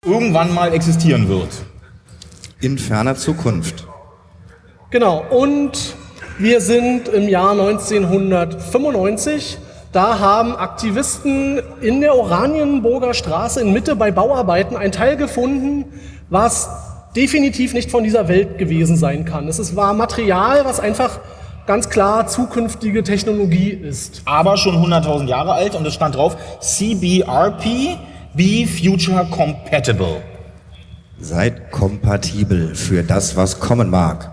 irgendwann mal existieren wird. In ferner Zukunft. Genau, und wir sind im Jahr 1995. Da haben Aktivisten in der Oranienburger Straße in Mitte bei Bauarbeiten ein Teil gefunden, was definitiv nicht von dieser Welt gewesen sein kann. War Material, was einfach ganz klar zukünftige Technologie ist. Aber schon 100.000 Jahre alt und es stand drauf, CBRP, Be Future Compatible. Seid kompatibel für das, was kommen mag.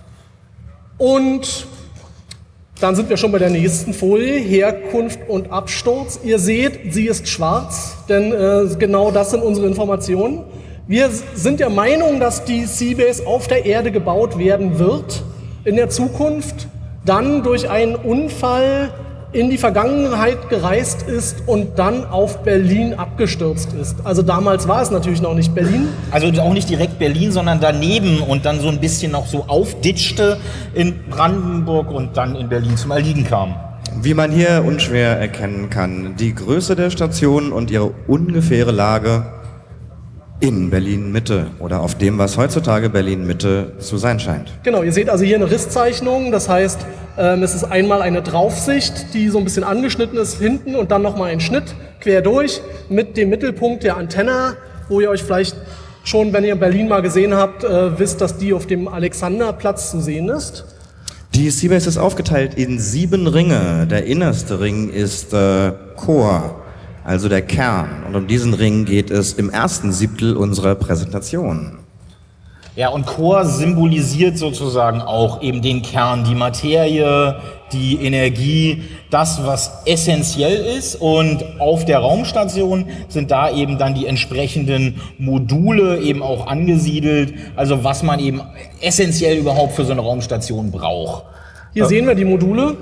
Und dann sind wir schon bei der nächsten Folie, Herkunft und Absturz. Ihr seht, sie ist schwarz, denn genau das sind unsere Informationen. Wir sind der Meinung, dass die Seabase auf der Erde gebaut werden wird in der Zukunft, dann durch einen Unfall in die Vergangenheit gereist ist und dann auf Berlin abgestürzt ist. Also damals war es natürlich noch nicht Berlin. Also auch nicht direkt Berlin, sondern daneben und dann so ein bisschen noch so aufditschte in Brandenburg und dann in Berlin zum Erliegen kam. Wie man hier unschwer erkennen kann, die Größe der Station und ihre ungefähre Lage in Berlin-Mitte oder auf dem, was heutzutage Berlin-Mitte zu sein scheint. Genau, ihr seht also hier eine Risszeichnung, das heißt, es ist einmal eine Draufsicht, die so ein bisschen angeschnitten ist hinten und dann nochmal ein Schnitt quer durch mit dem Mittelpunkt der Antenne, wo ihr euch vielleicht schon, wenn ihr Berlin mal gesehen habt, wisst, dass die auf dem Alexanderplatz zu sehen ist. Die Seabase ist aufgeteilt in 7 Ringe. Der innerste Ring ist Core, also der Kern. Und um diesen Ring geht es im ersten Siebtel unserer Präsentation. Ja, und Core symbolisiert sozusagen auch eben den Kern, die Materie, die Energie, das, was essentiell ist. Und auf der Raumstation sind da eben dann die entsprechenden Module eben auch angesiedelt, also was man eben essentiell überhaupt für so eine Raumstation braucht. Hier sehen wir die Module.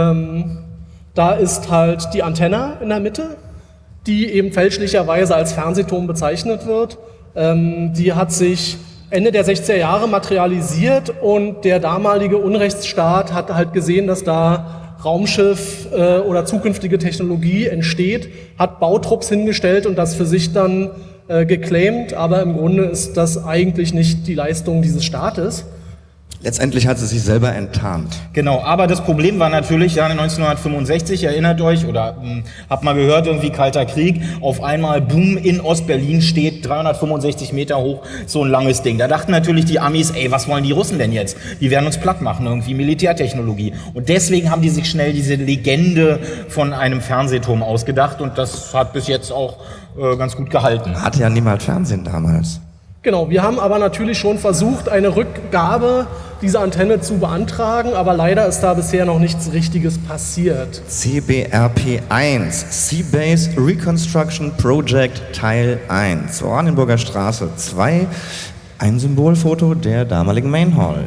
Da ist halt die Antenne in der Mitte, die eben fälschlicherweise als Fernsehturm bezeichnet wird. Die hat sich Ende der 60er Jahre materialisiert und der damalige Unrechtsstaat hat halt gesehen, dass da Raumschiff oder zukünftige Technologie entsteht, hat Bautrupps hingestellt und das für sich dann geclaimt, aber im Grunde ist das eigentlich nicht die Leistung dieses Staates. Letztendlich hat sie sich selber enttarnt. Genau, aber das Problem war natürlich, ja, 1965, erinnert euch, oder habt mal gehört, irgendwie Kalter Krieg, auf einmal, boom, in Ostberlin steht 365 Meter hoch, so ein langes Ding. Da dachten natürlich die Amis, ey, was wollen die Russen denn jetzt? Die werden uns platt machen, irgendwie Militärtechnologie. Und deswegen haben die sich schnell diese Legende von einem Fernsehturm ausgedacht und das hat bis jetzt auch ganz gut gehalten. Hatte ja niemand Fernsehen damals. Genau, wir haben aber natürlich schon versucht, eine Rückgabe dieser Antenne zu beantragen, aber leider ist da bisher noch nichts Richtiges passiert. CBRP1, Seabase Reconstruction Project Teil 1, Oranienburger Straße 2, ein Symbolfoto der damaligen Main Hall.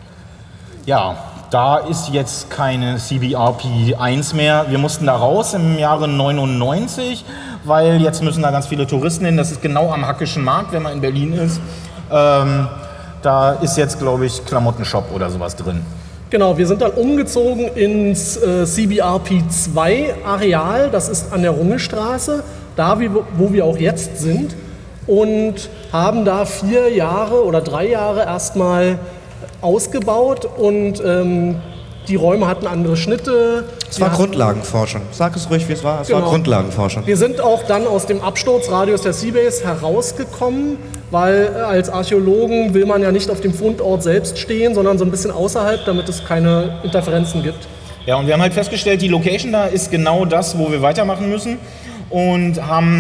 Ja, da ist jetzt keine CBRP1 mehr. Wir mussten da raus im Jahre 99, weil jetzt müssen da ganz viele Touristen hin. Das ist genau am Hackischen Markt, wenn man in Berlin ist. Da ist jetzt, glaube ich, Klamottenshop oder sowas drin. Genau, wir sind dann umgezogen ins CBRP2-Areal. Das ist an der Rungestraße, da wo wir auch jetzt sind. Und haben da 4 Jahre oder 3 Jahre erstmal ausgebaut und die Räume hatten andere Schnitte. Es war Grundlagenforschung. Sag es ruhig, wie es war. Es war Grundlagenforschung. Wir sind auch dann aus dem Absturzradius der Seabase herausgekommen, weil als Archäologen will man ja nicht auf dem Fundort selbst stehen, sondern so ein bisschen außerhalb, damit es keine Interferenzen gibt. Ja, und wir haben halt festgestellt, die Location da ist genau das, wo wir weitermachen müssen. Und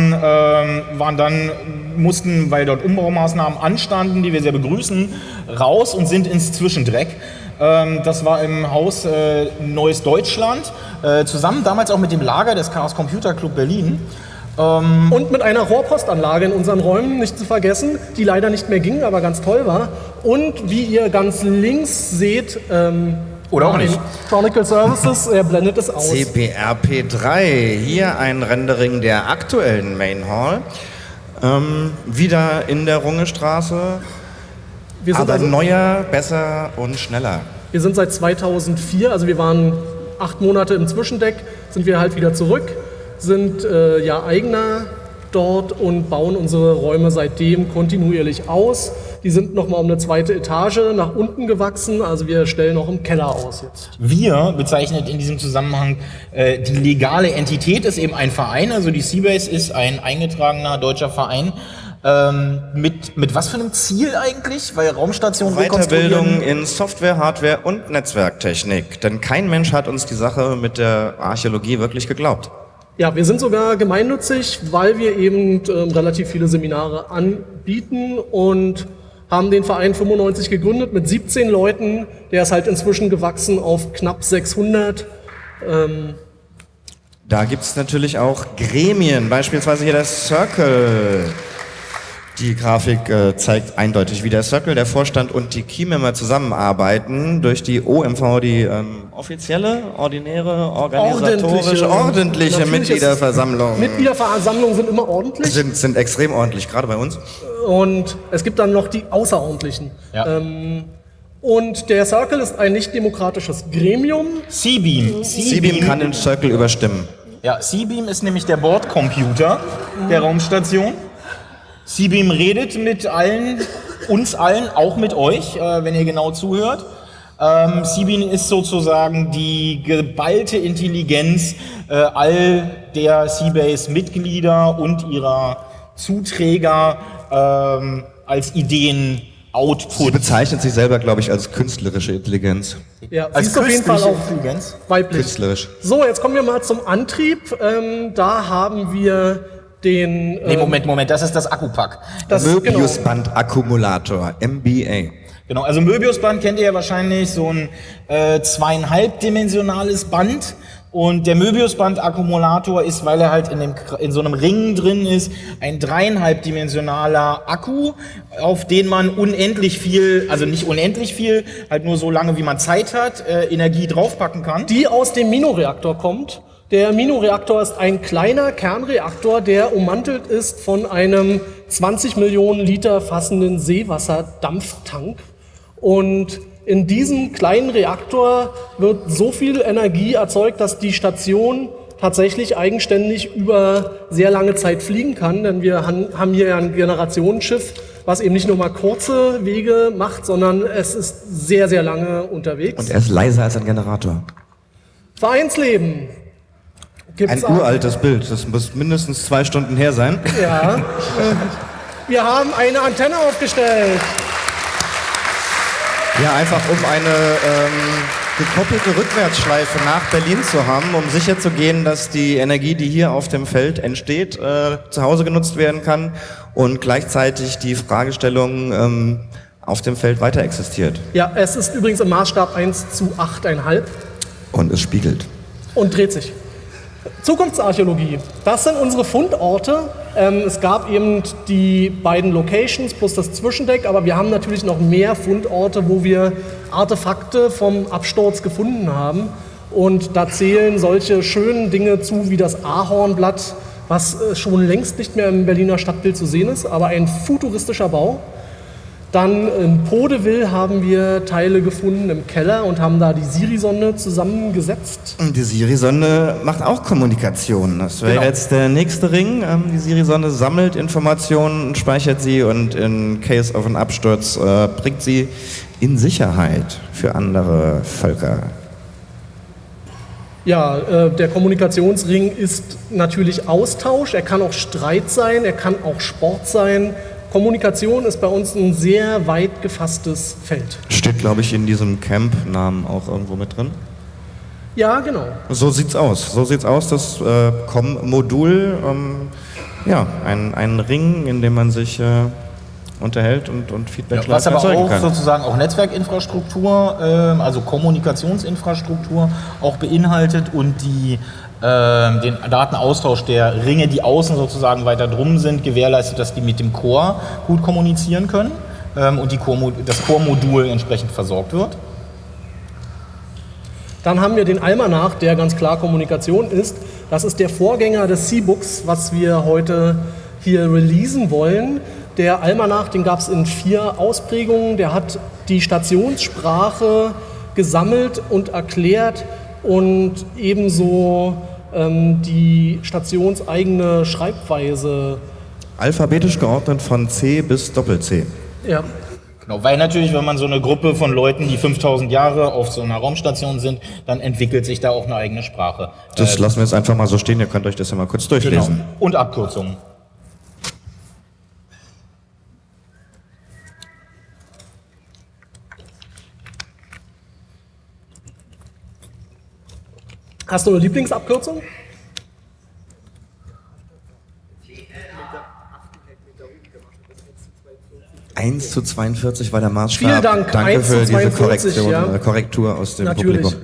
mussten, weil dort Umbaumaßnahmen anstanden, die wir sehr begrüßen, raus und sind ins Zwischendreck. Das war im Haus Neues Deutschland, zusammen damals auch mit dem Lager des Chaos Computer Club Berlin. Und mit einer Rohrpostanlage in unseren Räumen, nicht zu vergessen, die leider nicht mehr ging, aber ganz toll war. Und wie ihr ganz links seht, oder auch nicht. Chronicle Services, er blendet es aus. CBRP3, hier ein Rendering der aktuellen Main Hall. Wieder in der Rungestraße, aber also neuer, besser und schneller. Wir sind seit 2004, also wir waren 8 Monate im Zwischendeck, sind wir halt wieder zurück, sind Eigener dort und bauen unsere Räume seitdem kontinuierlich aus. Die sind nochmal um eine zweite Etage nach unten gewachsen, also wir stellen auch im Keller aus jetzt. Wir bezeichnet in diesem Zusammenhang die legale Entität ist eben ein Verein, also die Seabase ist ein eingetragener deutscher Verein. Mit was für einem Ziel eigentlich? Weil Raumstation Weiterbildung in Software, Hardware und Netzwerktechnik. Denn kein Mensch hat uns die Sache mit der Archäologie wirklich geglaubt. Ja, wir sind sogar gemeinnützig, weil wir eben relativ viele Seminare anbieten und haben den Verein 95 gegründet mit 17 Leuten. Der ist halt inzwischen gewachsen auf knapp 600. Da gibt es natürlich auch Gremien, beispielsweise hier der Circle. Die Grafik zeigt eindeutig, wie der Circle, der Vorstand und die Key-Member zusammenarbeiten durch die OMV, die offizielle, ordinäre, ordentliche Mitgliederversammlung. Mitgliederversammlungen sind immer ordentlich. Sind extrem ordentlich, gerade bei uns. Und es gibt dann noch die außerordentlichen. Ja. Und der Circle ist ein nicht demokratisches Gremium. C-Beam kann den Circle überstimmen. Ja, C-Beam ist nämlich der Bordcomputer der Raumstation. C-Beam redet mit uns allen, auch mit euch, wenn ihr genau zuhört. C-Beam ist sozusagen die geballte Intelligenz all der Seabase-Mitglieder und ihrer Zuträger als Ideen-Output. Sie bezeichnet sich selber, glaube ich, als künstlerische Intelligenz. Ja, als ist auf jeden Fall auch Intelligenz. weiblich. Künstlerisch. So, jetzt kommen wir mal zum Antrieb. Da haben wir den... Nee, Moment, das ist das Akkupack. Möbiusband-Akkumulator, MBA. Genau, also Möbiusband kennt ihr ja wahrscheinlich, so ein 2,5-dimensionales Band. Und der Möbiusband-Akkumulator ist, weil er halt in so einem Ring drin ist, ein 3,5-dimensionaler Akku, auf den man unendlich viel, also nicht unendlich viel, halt nur so lange wie man Zeit hat, Energie draufpacken kann. Die aus dem Minoreaktor kommt. Der Minoreaktor ist ein kleiner Kernreaktor, der ummantelt ist von einem 20 Millionen Liter fassenden Seewasserdampftank. Und in diesem kleinen Reaktor wird so viel Energie erzeugt, dass die Station tatsächlich eigenständig über sehr lange Zeit fliegen kann. Denn wir haben hier ein Generationenschiff, was eben nicht nur mal kurze Wege macht, sondern es ist sehr, sehr lange unterwegs. Und er ist leiser als ein Generator. Vereinsleben. Ein uraltes Bild, das muss mindestens 2 Stunden her sein. Ja. Wir haben eine Antenne aufgestellt. Ja, einfach um eine gekoppelte Rückwärtsschleife nach Berlin zu haben, um sicherzugehen, dass die Energie, die hier auf dem Feld entsteht, zu Hause genutzt werden kann und gleichzeitig die Fragestellung auf dem Feld weiter existiert. Ja, es ist übrigens im Maßstab 1:8,5. Und es spiegelt. Und dreht sich. Zukunftsarchäologie. Das sind unsere Fundorte. Es gab eben die beiden Locations plus das Zwischendeck, aber wir haben natürlich noch mehr Fundorte, wo wir Artefakte vom Absturz gefunden haben. Und da zählen solche schönen Dinge zu wie das Ahornblatt, was schon längst nicht mehr im Berliner Stadtbild zu sehen ist, aber ein futuristischer Bau. Dann in Podeville haben wir Teile gefunden im Keller und haben da die Siri-Sonde zusammengesetzt. Und die Siri-Sonde macht auch Kommunikation. Das wäre jetzt der nächste Ring. Die Siri-Sonde sammelt Informationen, speichert sie und in Case of an Absturz bringt sie in Sicherheit für andere Völker. Ja, der Kommunikationsring ist natürlich Austausch. Er kann auch Streit sein, er kann auch Sport sein. Kommunikation ist bei uns ein sehr weit gefasstes Feld. Steht, glaube ich, in diesem Camp-Namen auch irgendwo mit drin? Ja, genau. So sieht's aus. So sieht's aus, das COM-Modul, ein Ring, in dem man sich unterhält und Feedback was aber auch kann. Sozusagen auch Netzwerkinfrastruktur, also Kommunikationsinfrastruktur auch beinhaltet und den Datenaustausch der Ringe, die außen sozusagen weiter drum sind, gewährleistet, dass die mit dem Core gut kommunizieren können und das Core-Modul entsprechend versorgt wird. Dann haben wir den Almanach, der ganz klar Kommunikation ist. Das ist der Vorgänger des C-Books, was wir heute hier releasen wollen. Der Almanach, den gab es in 4 Ausprägungen. Der hat die Stationssprache gesammelt und erklärt und ebenso die stationseigene Schreibweise. Alphabetisch geordnet von C bis Doppel-C. Ja. Genau, weil natürlich, wenn man so eine Gruppe von Leuten, die 5000 Jahre auf so einer Raumstation sind, dann entwickelt sich da auch eine eigene Sprache. Das lassen wir jetzt einfach mal so stehen, ihr könnt euch das ja mal kurz durchlesen. Genau. Und Abkürzungen. Hast du eine Lieblingsabkürzung? Eins zu 42 war der Maßstab. Vielen Dank. Danke 1 für zu 42, diese ja. Korrektur aus dem Natürlich. Publikum.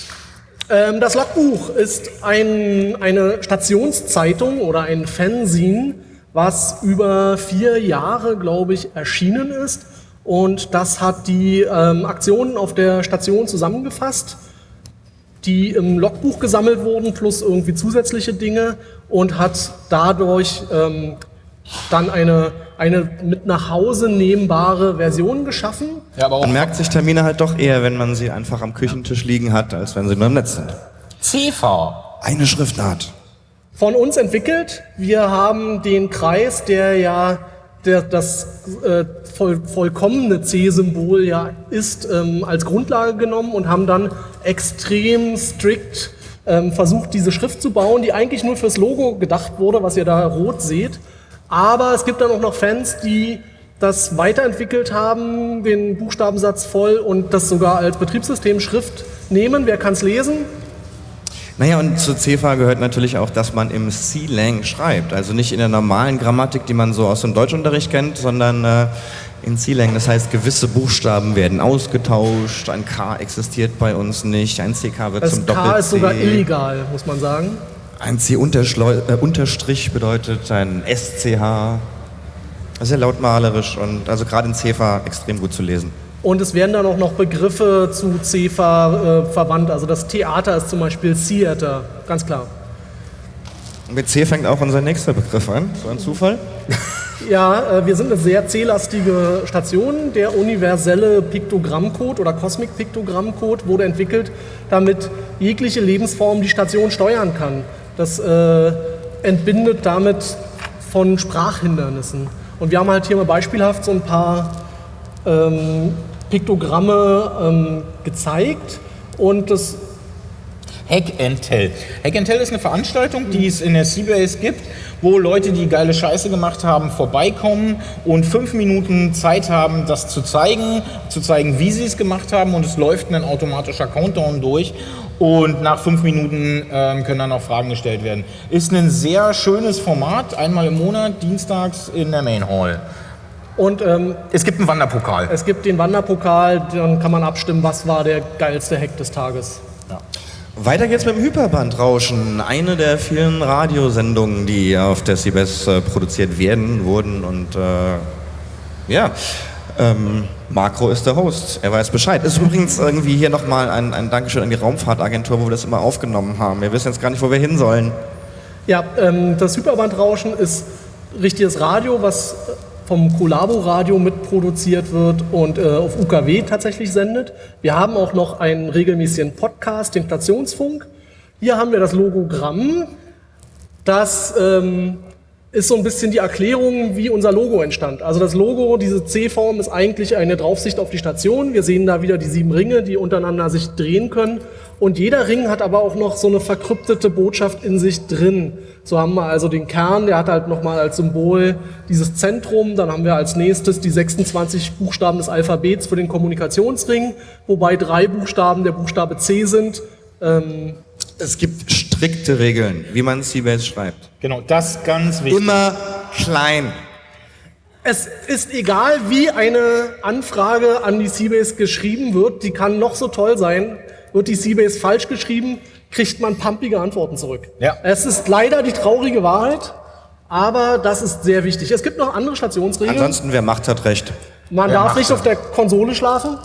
Das Logbuch ist eine Stationszeitung oder ein Fanzine, was über 4 Jahre, glaube ich, erschienen ist. Und das hat die Aktionen auf der Station zusammengefasst, die im Logbuch gesammelt wurden, plus irgendwie zusätzliche Dinge, und hat dadurch dann eine mit nach Hause nehmbare Version geschaffen. Ja, aber auch Man merkt sich Termine halt doch eher, wenn man sie einfach am Küchentisch liegen hat, als wenn sie nur im Netz sind. CEFA. Eine Schriftart. Von uns entwickelt. Wir haben den Kreis, der das vollkommene C-Symbol ja ist, als Grundlage genommen und haben dann extrem strikt versucht, diese Schrift zu bauen, die eigentlich nur fürs Logo gedacht wurde, was ihr da rot seht. Aber es gibt dann auch noch Fans, die das weiterentwickelt haben, den Buchstabensatz voll und das sogar als Betriebssystemschrift nehmen. Wer kann es lesen? Naja, und zu CEFA gehört natürlich auch, dass man im C-Lang schreibt. Also nicht in der normalen Grammatik, die man so aus dem Deutschunterricht kennt, sondern in C-Lang. Das heißt, gewisse Buchstaben werden ausgetauscht, ein K existiert bei uns nicht, ein CK wird zum Doppel-C. Das K ist sogar illegal, muss man sagen. Ein C-Unterstrich bedeutet ein SCH. Sehr lautmalerisch und also gerade in CEFA extrem gut zu lesen. Und es werden dann auch noch Begriffe zu CEFA verwandt. Also das Theater ist zum Beispiel Theater, ganz klar. Und mit C fängt auch unser nächster Begriff an. So ein Zufall? Ja, wir sind eine sehr C-lastige Station. Der universelle Piktogrammcode oder Cosmic Piktogrammcode wurde entwickelt, damit jegliche Lebensform die Station steuern kann. Das entbindet damit von Sprachhindernissen. Und wir haben halt hier mal beispielhaft so ein paar Piktogramme gezeigt. Und das Hack and Tell. Hack and Tell ist eine Veranstaltung, die es in der Seabase gibt, wo Leute, die geile Scheiße gemacht haben, vorbeikommen und 5 Minuten Zeit haben, das zu zeigen, wie sie es gemacht haben, und es läuft ein automatischer Countdown durch. Und nach 5 Minuten können dann auch Fragen gestellt werden. Ist ein sehr schönes Format, einmal im Monat, dienstags in der Main Hall. Und es gibt einen Wanderpokal. Es gibt den Wanderpokal, dann kann man abstimmen, was war der geilste Hack des Tages. Ja. Weiter geht's mit dem Hyperbandrauschen. Eine der vielen Radiosendungen, die auf der CBS produziert wurden. Und Makro ist der Host. Er weiß Bescheid. Ist übrigens irgendwie hier nochmal ein Dankeschön an die Raumfahrtagentur, wo wir das immer aufgenommen haben. Wir wissen jetzt gar nicht, wo wir hin sollen. Ja, das Hyperbandrauschen ist richtiges Radio, was vom Collabo-Radio mitproduziert wird und auf UKW tatsächlich sendet. Wir haben auch noch einen regelmäßigen Podcast, den Stationsfunk. Hier haben wir das Logogramm. Das ist so ein bisschen die Erklärung, wie unser Logo entstand. Also das Logo, diese C-Form, ist eigentlich eine Draufsicht auf die Station. Wir sehen da wieder die 7 Ringe, die untereinander sich drehen können. Und jeder Ring hat aber auch noch so eine verkryptete Botschaft in sich drin. So haben wir also den Kern, der hat halt nochmal als Symbol dieses Zentrum. Dann haben wir als nächstes die 26 Buchstaben des Alphabets für den Kommunikationsring, wobei 3 Buchstaben der Buchstabe C sind. Es gibt strikte Regeln, wie man CBase schreibt. Genau, das ist ganz wichtig. Immer klein. Es ist egal, wie eine Anfrage an die CBase geschrieben wird, die kann noch so toll sein. Wird die CBase falsch geschrieben, kriegt man pumpige Antworten zurück. Ja. Es ist leider die traurige Wahrheit, aber das ist sehr wichtig. Es gibt noch andere Stationsregeln. Ansonsten, wer Macht hat Recht. Man darf nicht auf der Konsole schlafen.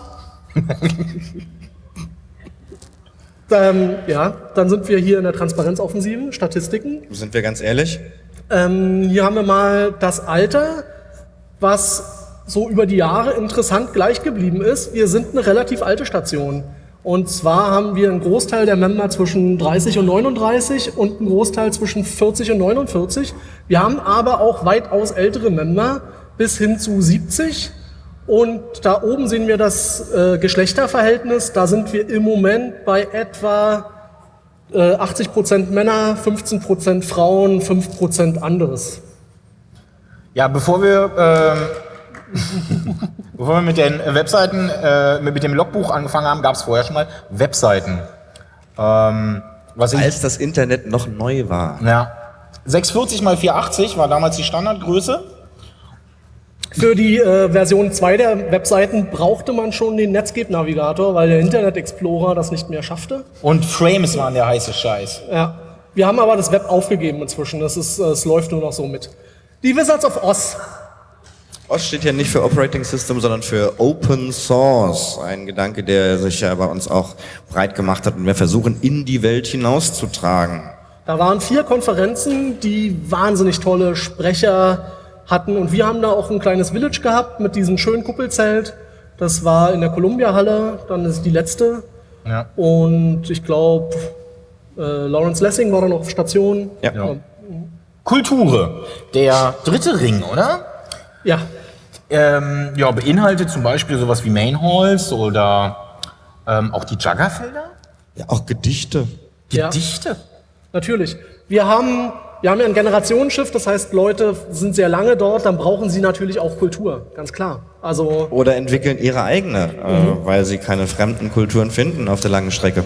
Dann sind wir hier in der Transparenzoffensive, Statistiken. Sind wir ganz ehrlich? Hier haben wir mal das Alter, was so über die Jahre interessant gleich geblieben ist. Wir sind eine relativ alte Station. Und zwar haben wir einen Großteil der Member zwischen 30 und 39 und einen Großteil zwischen 40 und 49. Wir haben aber auch weitaus ältere Member bis hin zu 70. Und da oben sehen wir das Geschlechterverhältnis. Da sind wir im Moment bei etwa 80% Männer, 15% Frauen, 5% anderes. Ja, bevor wir mit den Webseiten, mit dem Logbuch angefangen haben, gab es vorher schon mal Webseiten. Als das Internet noch neu war. Ja, 640 x 480 war damals die Standardgröße. Für die Version 2 der Webseiten brauchte man schon den Netscape-Navigator, weil der Internet Explorer das nicht mehr schaffte. Und Frames waren der heiße Scheiß. Ja, wir haben aber das Web aufgegeben inzwischen. Es läuft nur noch so mit. Die Wizards of Oz. OS steht ja nicht für Operating System, sondern für Open Source. Ein Gedanke, der sich ja bei uns auch breit gemacht hat und wir versuchen, in die Welt hinauszutragen. Da waren 4 Konferenzen, die wahnsinnig tolle Sprecher hatten. Und wir haben da auch ein kleines Village gehabt mit diesem schönen Kuppelzelt. Das war in der Columbia-Halle, dann ist die letzte. Ja. Und ich glaube, Lawrence Lessing war da noch auf Station. Ja. Kulture, der dritte Ring, oder? Ja. Ja, beinhaltet zum Beispiel sowas wie Mainhalls oder auch die Juggerfelder. Ja, auch Gedichte. Ja. Gedichte? Natürlich. Wir haben ja ein Generationenschiff, das heißt, Leute sind sehr lange dort, dann brauchen sie natürlich auch Kultur, ganz klar. Also Oder entwickeln ihre eigene, weil sie keine fremden Kulturen finden auf der langen Strecke.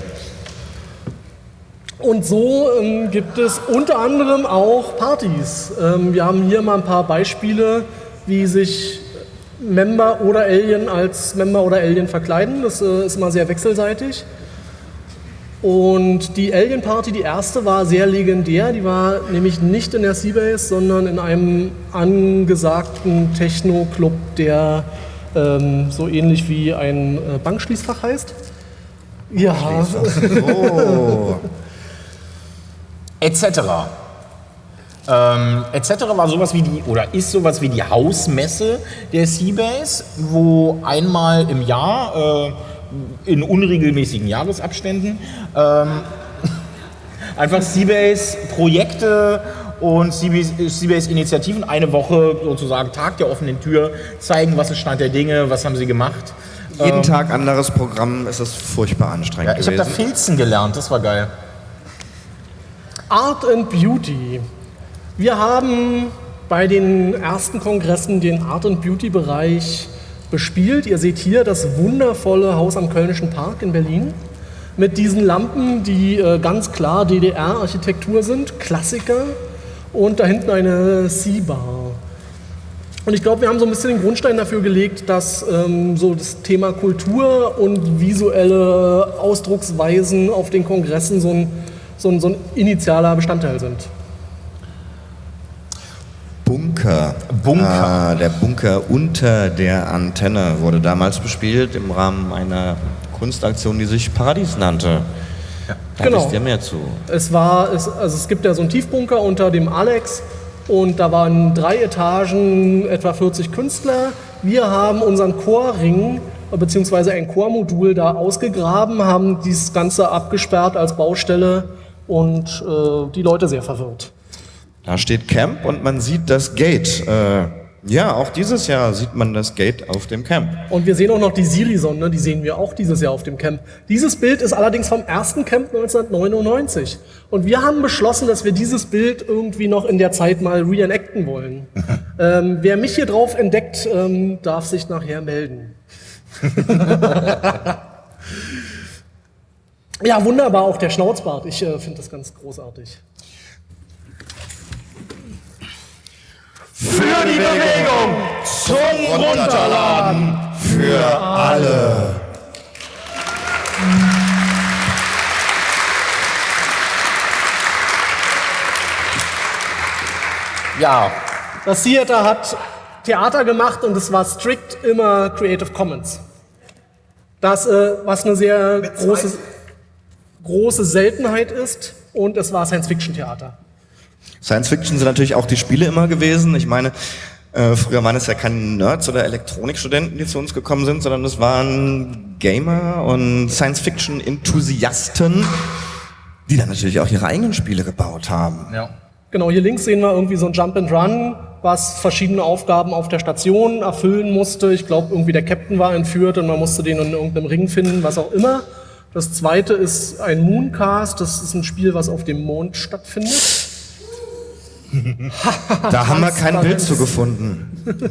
und so gibt es unter anderem auch Partys. Wir haben hier mal ein paar Beispiele, wie sich Member oder Alien als Member oder Alien verkleiden. Das ist immer sehr wechselseitig. Und die Alien Party, die erste, war sehr legendär. Die war nämlich nicht in der Seabase, sondern in einem angesagten Techno-Club, der so ähnlich wie ein Bankschließfach heißt. Ja. Oh. Etc. Etc. war sowas wie die, oder ist sowas wie die Hausmesse der Seabase, wo einmal im Jahr in unregelmäßigen Jahresabständen einfach Seabase-Projekte und Seabase-Initiativen eine Woche sozusagen Tag der offenen Tür zeigen, was ist Stand der Dinge, was haben sie gemacht. Jeden Tag anderes Programm, es ist furchtbar anstrengend Ja, ich habe da gewesen. Filzen gelernt, das war geil. Art and Beauty. Wir haben bei den ersten Kongressen den Art and Beauty Bereich bespielt. Ihr seht hier das wundervolle Haus am Kölnischen Park in Berlin mit diesen Lampen, die ganz klar DDR-Architektur sind, Klassiker, und da hinten eine Sea-Bar. Und ich glaube, wir haben so ein bisschen den Grundstein dafür gelegt, dass so das Thema Kultur und visuelle Ausdrucksweisen auf den Kongressen so ein initialer Bestandteil sind. Bunker. Der Bunker unter der Antenne wurde damals bespielt im Rahmen einer Kunstaktion, die sich Paradies nannte. Da Genau. wisst ihr mehr zu. Es gibt ja so einen Tiefbunker unter dem Alex und da waren 3 Etagen, etwa 40 Künstler. Wir haben unseren Chorring bzw. ein Chormodul da ausgegraben, haben dieses Ganze abgesperrt als Baustelle und die Leute sehr verwirrt. Da steht Camp und man sieht das Gate. Ja, auch dieses Jahr sieht man das Gate auf dem Camp. Und wir sehen auch noch die Siri-Sonde, die sehen wir auch dieses Jahr auf dem Camp. Dieses Bild ist allerdings vom ersten Camp 1999. Und wir haben beschlossen, dass wir dieses Bild irgendwie noch in der Zeit mal reenacten wollen. Wer mich hier drauf entdeckt, darf sich nachher melden. Ja, wunderbar, auch der Schnauzbart. Ich finde das ganz großartig. Für die Bewegung zum Runterladen für alle. Ja, Das Theater hat Theater gemacht und es war strikt immer Creative Commons. Das, was eine sehr große Seltenheit ist, und es war Science-Fiction-Theater. Science-Fiction sind natürlich auch die Spiele immer gewesen. Ich meine, früher waren es ja keine Nerds oder Elektronikstudenten, die zu uns gekommen sind, sondern es waren Gamer und Science-Fiction-Enthusiasten, die dann natürlich auch ihre eigenen Spiele gebaut haben. Ja. Genau, hier links sehen wir irgendwie so ein Jump and Run, was verschiedene Aufgaben auf der Station erfüllen musste. Ich glaube, irgendwie der Captain war entführt und man musste den in irgendeinem Ring finden, was auch immer. Das zweite ist ein Mooncast, das ist ein Spiel, was auf dem Mond stattfindet. Da haben wir kein Bild zu gefunden.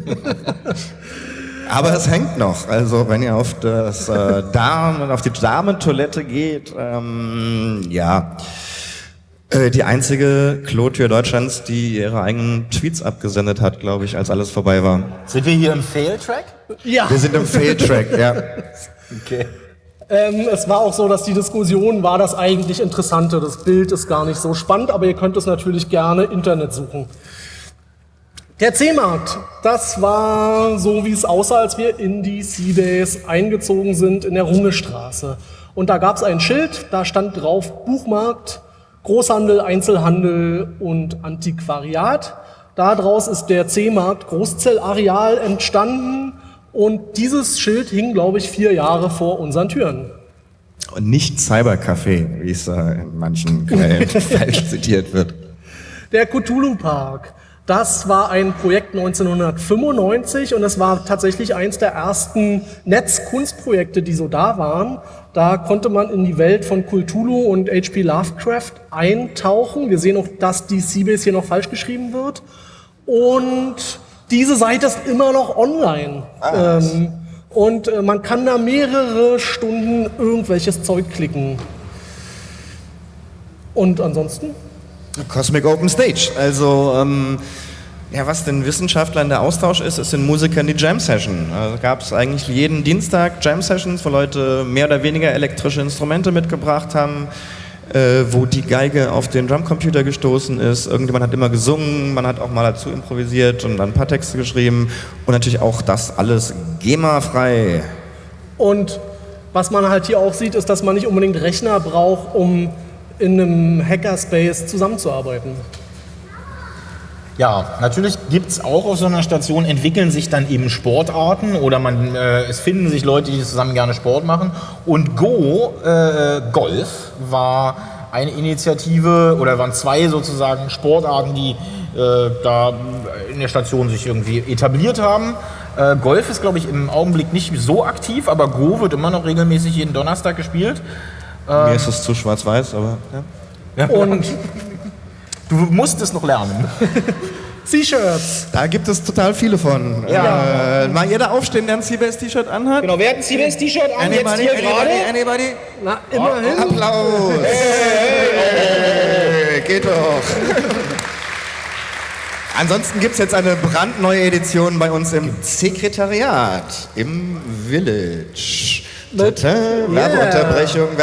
Aber es hängt noch. Also wenn ihr auf das auf die Damentoilette geht, ja. Die einzige Klotür Deutschlands, die ihre eigenen Tweets abgesendet hat, glaube ich, als alles vorbei war. Sind wir hier im Fail-Track? Ja. Wir sind im Fail-Track, ja. Okay. Es war auch so, dass die Diskussion war das eigentlich Interessante. Das Bild ist gar nicht so spannend, aber ihr könnt es natürlich gerne Internet suchen. Der C-Markt, das war so, wie es aussah, als wir in die Seabase eingezogen sind in der Rungestraße. Und da gab es ein Schild, da stand drauf Buchmarkt, Großhandel, Einzelhandel und Antiquariat. Daraus ist der C-Markt Großzellareal entstanden und dieses Schild hing, glaube ich, 4 Jahre vor unseren Türen. Und nicht Cybercafé, wie es in manchen Quellen falsch zitiert wird. Der Cthulhu-Park, das war ein Projekt 1995 und es war tatsächlich eins der ersten Netzkunstprojekte, die so da waren. Da konnte man in die Welt von Cthulhu und H.P. Lovecraft eintauchen. Wir sehen auch, dass die Seabase hier noch falsch geschrieben wird. Und diese Seite ist immer noch online. Und man kann da mehrere Stunden irgendwelches Zeug klicken. Und ansonsten? Cosmic Open Stage. Also, ja, was den Wissenschaftlern der Austausch ist, ist den Musikern die Jam Session. Also gab es eigentlich jeden Dienstag Jam Sessions, wo Leute mehr oder weniger elektrische Instrumente mitgebracht haben, wo die Geige auf den Drumcomputer gestoßen ist. Irgendjemand hat immer gesungen, man hat auch mal dazu improvisiert und dann ein paar Texte geschrieben und natürlich auch das alles GEMA-frei. Und was man halt hier auch sieht, ist, dass man nicht unbedingt Rechner braucht, um in einem Hackerspace zusammenzuarbeiten. Ja, natürlich gibt's auch auf so einer Station, entwickeln sich dann eben Sportarten oder es finden sich Leute, die zusammen gerne Sport machen. Und Golf war eine Initiative oder waren 2 sozusagen Sportarten, die da in der Station sich irgendwie etabliert haben. Golf ist, glaube ich, im Augenblick nicht so aktiv, aber Go wird immer noch regelmäßig jeden Donnerstag gespielt. Mir ist es zu schwarz-weiß, aber ja. Und du musst es noch lernen. T-Shirts. Da gibt es total viele von. Ja. Mal jeder aufstehen, der ein Seabase-T-Shirt anhat. Genau, wer hat ein Seabase-T-Shirt an? Jetzt hier gerade? Anybody? Na, immerhin. Applaus! Hey, geht doch. Ansonsten gibt es jetzt eine brandneue Edition bei uns im Sekretariat, im Village. Werbeunterbrechung.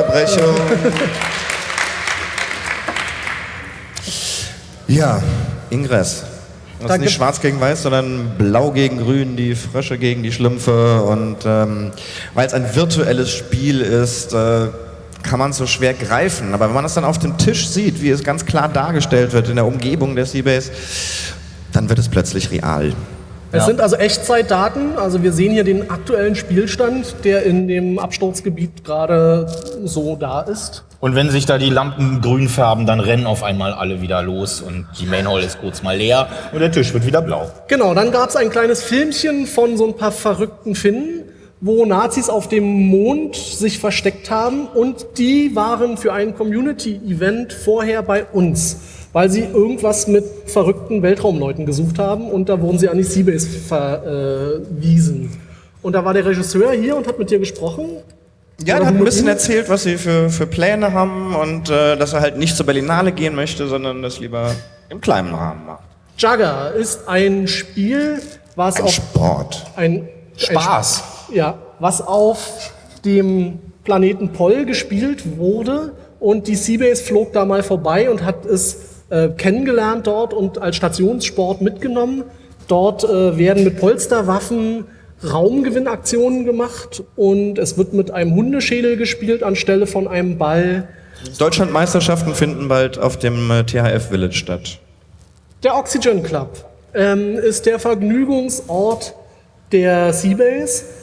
Ja, Ingress. Das ist nicht schwarz gegen weiß, sondern blau gegen grün, die Frösche gegen die Schlümpfe. Und weil es ein virtuelles Spiel ist, kann man es so schwer greifen. Aber wenn man es dann auf dem Tisch sieht, wie es ganz klar dargestellt wird in der Umgebung der Seabase, dann wird es plötzlich real. Es sind also Echtzeitdaten, also wir sehen hier den aktuellen Spielstand, der in dem Absturzgebiet gerade so da ist. Und wenn sich da die Lampen grün färben, dann rennen auf einmal alle wieder los und die Main Hall ist kurz mal leer und der Tisch wird wieder blau. Genau, dann gab es ein kleines Filmchen von so ein paar verrückten Finnen, wo Nazis auf dem Mond sich versteckt haben und die waren für ein Community-Event vorher bei uns, weil sie irgendwas mit verrückten Weltraumleuten gesucht haben und da wurden sie an die Seabase verwiesen. Und da war der Regisseur hier und hat mit dir gesprochen. Ja, der hat ein bisschen erzählt, was sie für Pläne haben und dass er halt nicht zur Berlinale gehen möchte, sondern das lieber im kleinen Rahmen macht. Jugger ist ein Spiel, was Ein Sport. Spaß. Was auf dem Planeten Poll gespielt wurde und die Seabase flog da mal vorbei und hat es kennengelernt dort und als Stationssport mitgenommen. Dort werden mit Polsterwaffen Raumgewinnaktionen gemacht und es wird mit einem Hundeschädel gespielt anstelle von einem Ball. Deutschlandmeisterschaften finden bald auf dem THF Village statt. Der Oxygen Club ist der Vergnügungsort der Seabase.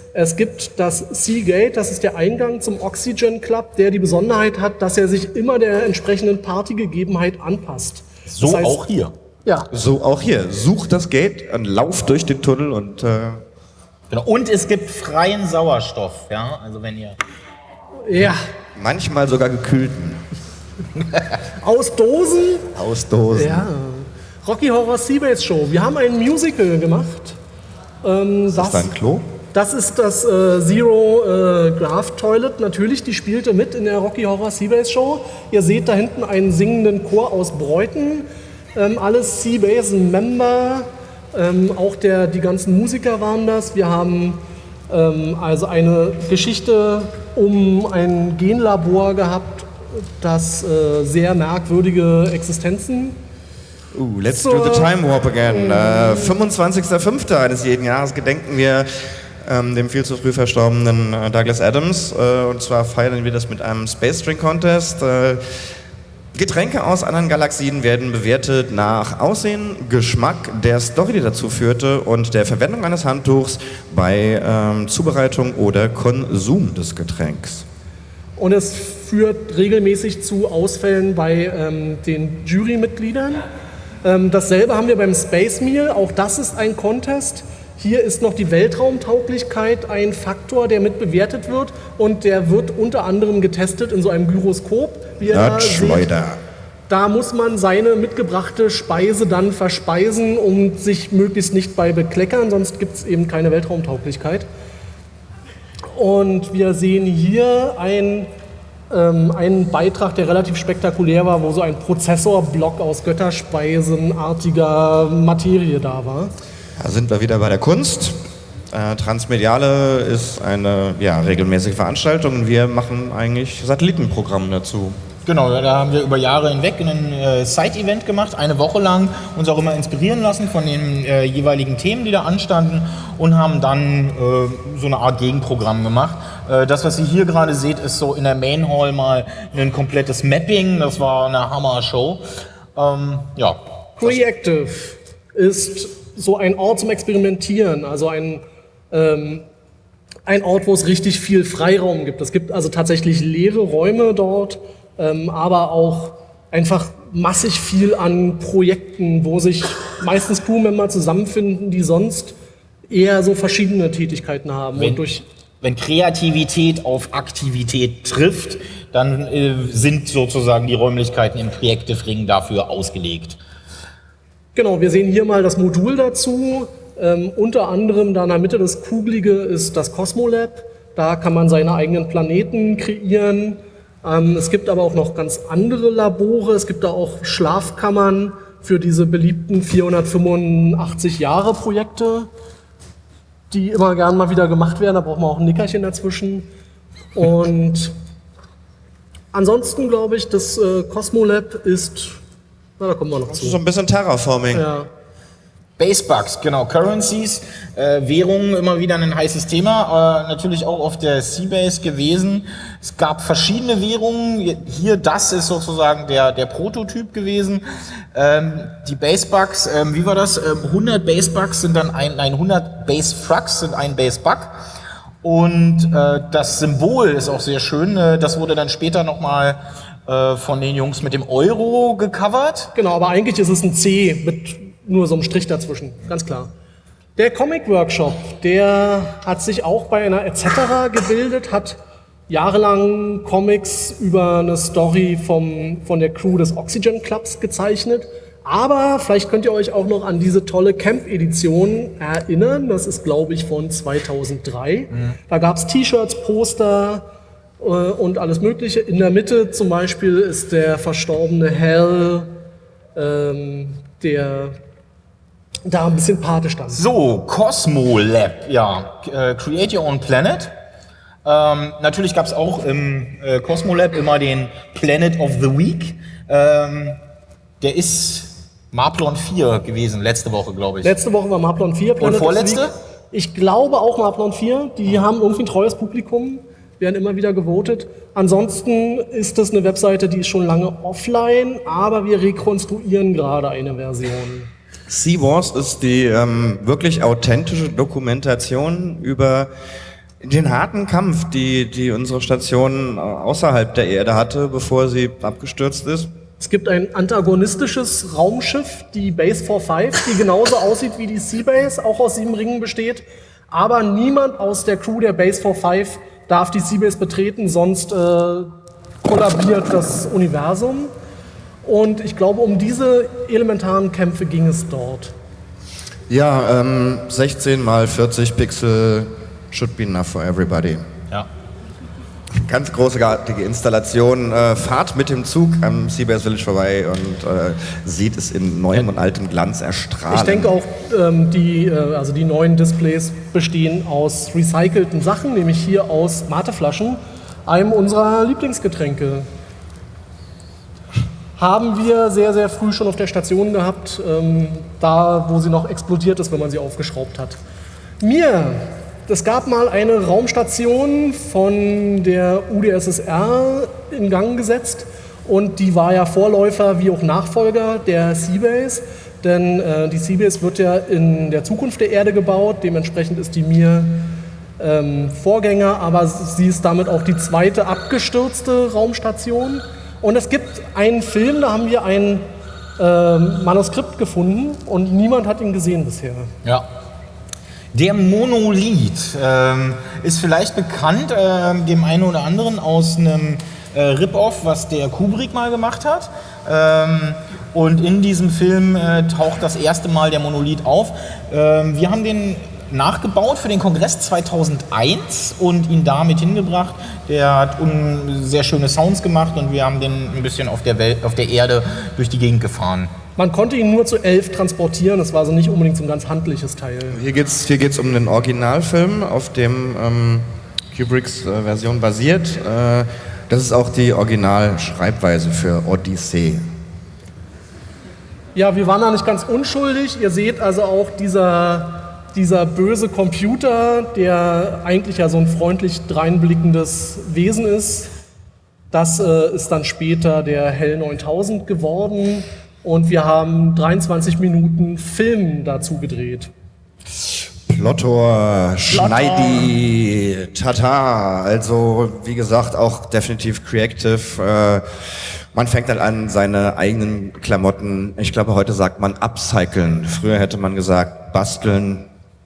Es gibt das Seagate, das ist der Eingang zum Oxygen Club, der die Besonderheit hat, dass er sich immer der entsprechenden Partygegebenheit anpasst. So das heißt, auch hier. Ja. So auch hier. Such das Gate und lauf durch den Tunnel und... Genau. Und es gibt freien Sauerstoff, ja, also wenn ihr... Ja. Manchmal sogar gekühlten. Aus Dosen? Aus Dosen. Ja. Rocky Horror Seabase Show. Wir haben ein Musical gemacht. Ist das ein Klo? Das ist das Zero Graph Toilet. Natürlich, die spielte mit in der Rocky Horror Seabase Show. Ihr seht da hinten einen singenden Chor aus Bräuten. Alles Seabase-Member. Auch die ganzen Musiker waren das. Wir haben also eine Geschichte um ein Genlabor gehabt, das sehr merkwürdige Existenzen. Let's do the time warp again. 25.05. eines jeden Jahres gedenken wir dem viel zu früh verstorbenen Douglas Adams. Und zwar feiern wir das mit einem Space Drink Contest. Getränke aus anderen Galaxien werden bewertet nach Aussehen, Geschmack, der Story, die dazu führte und der Verwendung eines Handtuchs bei Zubereitung oder Konsum des Getränks. Und es führt regelmäßig zu Ausfällen bei den Jurymitgliedern. Dasselbe haben wir beim Space Meal, auch das ist ein Contest. Hier ist noch die Weltraumtauglichkeit ein Faktor, der mit bewertet wird und der wird unter anderem getestet in so einem Gyroskop. Wie ihr da seht, da muss man seine mitgebrachte Speise dann verspeisen, um sich möglichst nicht bei bekleckern, sonst gibt es eben keine Weltraumtauglichkeit. Und wir sehen hier einen Beitrag, der relativ spektakulär war, wo so ein Prozessorblock aus götterspeisenartiger Materie da war. Da sind wir wieder bei der Kunst. Transmediale ist eine regelmäßige Veranstaltung. Wir machen eigentlich Satellitenprogramme dazu. Genau, da haben wir über Jahre hinweg ein Side-Event gemacht, eine Woche lang, uns auch immer inspirieren lassen von den jeweiligen Themen, die da anstanden und haben dann so eine Art Gegenprogramm gemacht. Das, was ihr hier gerade seht, ist so in der Main Hall mal ein komplettes Mapping, das war eine Hammer-Show. Creative ist so ein Ort zum Experimentieren, also ein Ort, wo es richtig viel Freiraum gibt. Es gibt also tatsächlich leere Räume dort, aber auch einfach massig viel an Projekten, wo sich meistens Crewmember zusammenfinden, die sonst eher so verschiedene Tätigkeiten haben. Wenn Kreativität auf Aktivität trifft, dann sind sozusagen die Räumlichkeiten im Creative Ring dafür ausgelegt. Genau, wir sehen hier mal das Modul dazu. Unter anderem da in der Mitte das Kugelige ist das Cosmolab. Da kann man seine eigenen Planeten kreieren. Es gibt aber auch noch ganz andere Labore. Es gibt da auch Schlafkammern für diese beliebten 485-Jahre-Projekte, die immer gern mal wieder gemacht werden. Da braucht man auch ein Nickerchen dazwischen. Und ansonsten glaube ich, das Cosmolab ist... Na, da kommen wir noch zu. So ein bisschen Terraforming. Ja. Basebucks, genau, Currencies, Währungen, immer wieder ein heißes Thema, natürlich auch auf der Seabase gewesen. Es gab verschiedene Währungen, hier das ist sozusagen der Prototyp gewesen. Die Basebucks, wie war das? 100 Basebucks sind dann 100 Basefrucks sind ein Basebug. Und das Symbol ist auch sehr schön, das wurde dann später nochmal von den Jungs mit dem Euro gecovert. Genau, aber eigentlich ist es ein C mit nur so einem Strich dazwischen, ganz klar. Der Comic Workshop, der hat sich auch bei einer etc. gebildet, hat jahrelang Comics über eine Story von der Crew des Oxygen Clubs gezeichnet. Aber vielleicht könnt ihr euch auch noch an diese tolle Camp-Edition erinnern. Das ist, glaube ich, von 2003. Da gab es T-Shirts, Poster und alles Mögliche. In der Mitte zum Beispiel ist der verstorbene Hal, der da ein bisschen Pate stand. So, Cosmolab, ja, Create Your Own Planet. Natürlich gab es auch im Cosmolab immer den Planet of the Week. Der ist Marplon 4 gewesen, letzte Woche, glaube ich. Letzte Woche war Marplon 4. Planet und vorletzte? Ich glaube auch Marplon 4. Die haben irgendwie ein treues Publikum, werden immer wieder gewotet. Ansonsten ist das eine Webseite, die ist schon lange offline, aber wir rekonstruieren gerade eine Version. Sea Wars ist die wirklich authentische Dokumentation über Den harten Kampf, die unsere Station außerhalb der Erde hatte, bevor sie abgestürzt ist. Es gibt ein antagonistisches Raumschiff, die Base 45, die genauso aussieht wie die Seabase, auch aus 7 Ringen besteht. Aber niemand aus der Crew der Base 45 darf die Seabase betreten, sonst kollabiert das Universum. Und ich glaube, um diese elementaren Kämpfe ging es dort. Ja, 16 mal 40 Pixel should be enough for everybody. Ja. Ganz großartige Installation. Fahrt mit dem Zug am Seabase Village vorbei und sieht es in neuem und altem Glanz erstrahlen. Ich denke auch, die neuen Displays bestehen aus recycelten Sachen, nämlich hier aus Mateflaschen, einem unserer Lieblingsgetränke. Haben wir sehr, sehr früh schon auf der Station gehabt, da wo sie noch explodiert ist, wenn man sie aufgeschraubt hat. Es gab mal eine Raumstation von der UdSSR in Gang gesetzt und die war ja Vorläufer wie auch Nachfolger der Seabase, denn die Seabase wird ja in der Zukunft der Erde gebaut, dementsprechend ist die Mir Vorgänger, aber sie ist damit auch die zweite abgestürzte Raumstation. Und es gibt einen Film, da haben wir ein Manuskript gefunden und niemand hat ihn gesehen bisher. Ja. Der Monolith ist vielleicht bekannt dem einen oder anderen aus einem Rip-Off, was der Kubrick mal gemacht hat. Und in diesem Film taucht das erste Mal der Monolith auf. Wir haben den nachgebaut für den Kongress 2001 und ihn damit hingebracht. Der hat sehr schöne Sounds gemacht und wir haben den ein bisschen auf der Erde durch die Gegend gefahren. Man konnte ihn nur zu 11 transportieren, das war also nicht unbedingt so ein ganz handliches Teil. Hier geht's um den Originalfilm, auf dem Kubricks Version basiert. Das ist auch die Originalschreibweise für Odyssee. Ja, wir waren da nicht ganz unschuldig. Ihr seht also auch dieser böse Computer, der eigentlich ja so ein freundlich dreinblickendes Wesen ist. Das ist dann später der Hell 9000 geworden. Und wir haben 23 Minuten Film dazu gedreht. Plottor, Schneidi, Tata, also wie gesagt auch definitiv creative. Man fängt dann an, seine eigenen Klamotten, ich glaube heute sagt man upcyclen, früher hätte man gesagt basteln.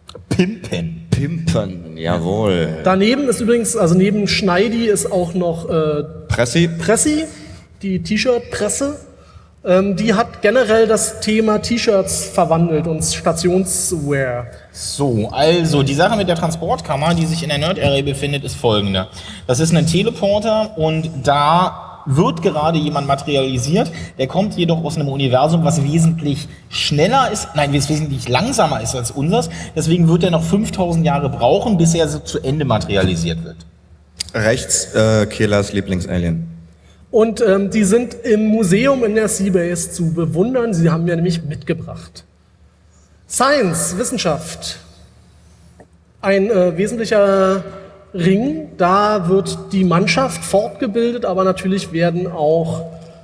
Pimpen, jawohl. Daneben ist übrigens, also neben Schneidi ist auch noch Pressi, die T-Shirt-Presse. Die hat generell das Thema T-Shirts verwandelt und Stationswear. So, also die Sache mit der Transportkammer, die sich in der Nerd Area befindet, ist folgende. Das ist ein Teleporter und da wird gerade jemand materialisiert. Der kommt jedoch aus einem Universum, was wesentlich schneller ist, wesentlich langsamer ist als unseres. Deswegen wird er noch 5000 Jahre brauchen, bis er so zu Ende materialisiert wird. Rechts Kehlers Lieblingsalien. Und die sind im Museum in der Seabase zu bewundern. Sie haben wir nämlich mitgebracht. Science, Wissenschaft. Ein wesentlicher Ring. Da wird die Mannschaft fortgebildet, aber natürlich werden auch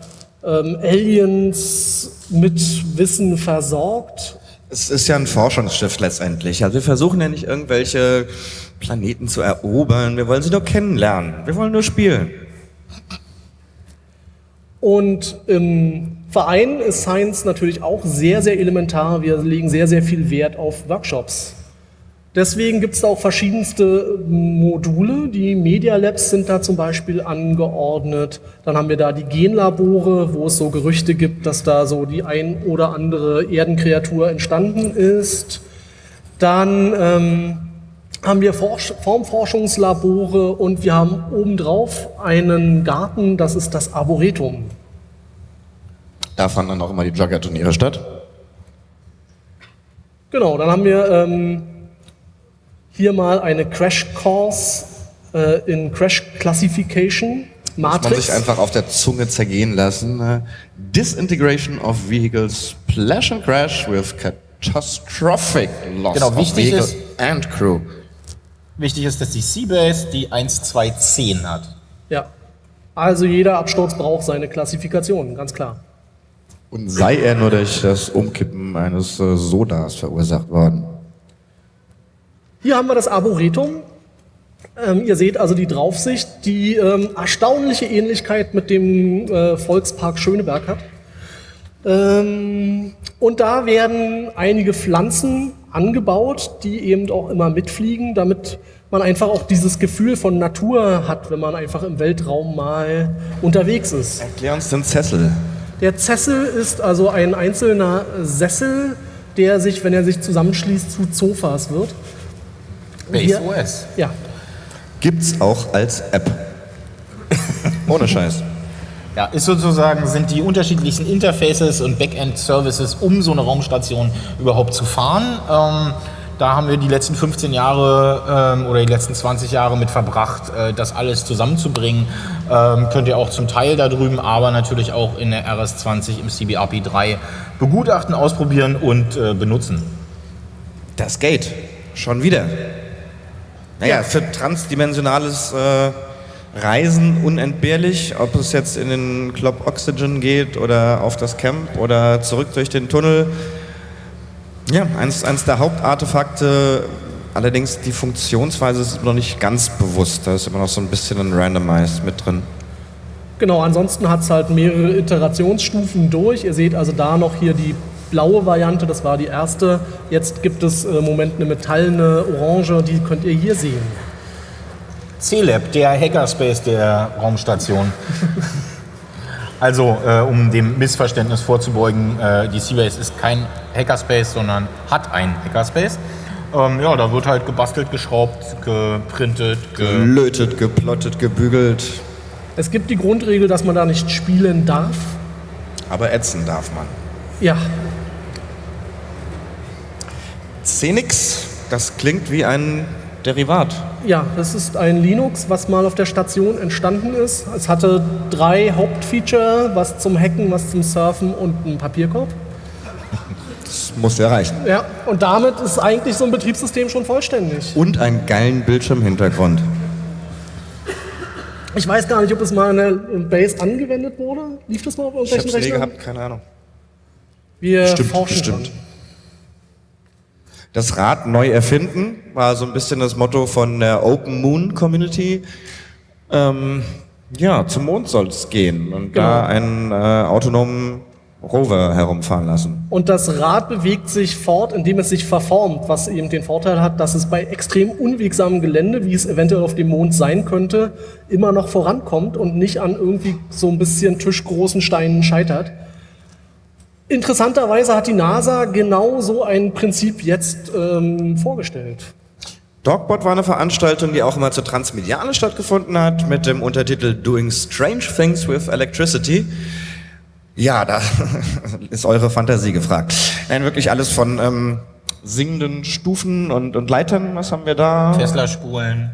Aliens mit Wissen versorgt. Es ist ja ein Forschungsschiff letztendlich. Also wir versuchen ja nicht irgendwelche Planeten zu erobern. Wir wollen sie nur kennenlernen. Wir wollen nur spielen. Und im Verein ist Science natürlich auch sehr, sehr elementar. Wir legen sehr, sehr viel Wert auf Workshops. Deswegen gibt es da auch verschiedenste Module. Die Media Labs sind da zum Beispiel angeordnet. Dann haben wir da die Genlabore, wo es so Gerüchte gibt, dass da so die ein oder andere Erdenkreatur entstanden ist. Dann haben wir Formforschungslabore und wir haben obendrauf einen Garten, das ist das Arboretum. Da fanden dann auch immer die Jogger-Turniere statt? Genau, dann haben wir hier mal eine Crash Course in Crash Classification. Matrix. Muss man sich einfach auf der Zunge zergehen lassen. Disintegration of vehicles, splash and crash with catastrophic loss of vehicle and crew. Wichtig ist, dass die Seabase die 1-2-10 hat. Ja, also jeder Absturz braucht seine Klassifikation, ganz klar. Und sei er nur durch das Umkippen eines Sodas verursacht worden. Hier haben wir das Arboretum. Ihr seht also die Draufsicht, die erstaunliche Ähnlichkeit mit dem Volkspark Schöneberg hat. Und da werden einige Pflanzen angebaut, die eben auch immer mitfliegen, damit man einfach auch dieses Gefühl von Natur hat, wenn man einfach im Weltraum mal unterwegs ist. Erklär uns den Zessel. Der Zessel ist also ein einzelner Sessel, der sich, wenn er sich zusammenschließt, zu Sofas wird. Base OS. Ja. Gibt's auch als App. Ohne Scheiß. Ja, ist sozusagen, sind die unterschiedlichsten Interfaces und Backend-Services, um so eine Raumstation überhaupt zu fahren. Da haben wir die letzten 15 Jahre oder die letzten 20 Jahre mit verbracht, das alles zusammenzubringen. Könnt ihr auch zum Teil da drüben, aber natürlich auch in der RS-20 im CBRP3 begutachten, ausprobieren und benutzen. Das geht. Schon wieder. Naja, für transdimensionales Reisen unentbehrlich, ob es jetzt in den Club Oxygen geht oder auf das Camp oder zurück durch den Tunnel. Ja, eins der Hauptartefakte, allerdings die Funktionsweise ist noch nicht ganz bewusst. Da ist immer noch so ein bisschen ein Randomized mit drin. Genau, ansonsten hat es halt mehrere Iterationsstufen durch. Ihr seht also da noch hier die blaue Variante, das war die erste. Jetzt gibt es im Moment eine metallene Orange, die könnt ihr hier sehen. C-Lab, der Hackerspace der Raumstation. Also, um dem Missverständnis vorzubeugen, die Seabase ist kein Hackerspace, sondern hat einen Hackerspace. Ja, da wird halt gebastelt, geschraubt, geprintet, gelötet, geplottet, gebügelt. Es gibt die Grundregel, dass man da nicht spielen darf. Aber ätzen darf man. Ja. Xenix, das klingt wie ein Derivat. Ja, das ist ein Linux, was mal auf der Station entstanden ist. Es hatte 3 Hauptfeature, was zum Hacken, was zum Surfen und einen Papierkorb. Das muss ja reichen. Ja, und damit ist eigentlich so ein Betriebssystem schon vollständig. Und einen geilen Bildschirmhintergrund. Ich weiß gar nicht, ob es mal in der Base angewendet wurde. Lief das mal auf irgendwelchen Rechnern? Ich hab's nie gehabt, keine Ahnung. Wir Bestimmt, forschen bestimmt. dran. Das Rad neu erfinden war so ein bisschen das Motto von der Open Moon Community. Ja, zum Mond soll es gehen und Genau. da einen autonomen Rover herumfahren lassen. Und das Rad bewegt sich fort, indem es sich verformt, was eben den Vorteil hat, dass es bei extrem unwegsamem Gelände, wie es eventuell auf dem Mond sein könnte, immer noch vorankommt und nicht an irgendwie so ein bisschen tischgroßen Steinen scheitert. Interessanterweise hat die NASA genau so ein Prinzip jetzt vorgestellt. Dogbot war eine Veranstaltung, die auch immer zur Transmediale stattgefunden hat, mit dem Untertitel Doing Strange Things with Electricity. Ja, da ist eure Fantasie gefragt. Nein, wirklich alles von singenden Stufen und Leitern. Was haben wir da? Tesla-Spulen.